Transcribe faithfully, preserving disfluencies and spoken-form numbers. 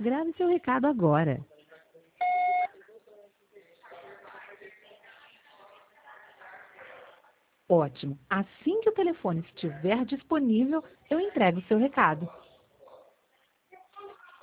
Grave seu recado agora. Ótimo. Assim que o telefone estiver disponível, eu entrego o seu recado.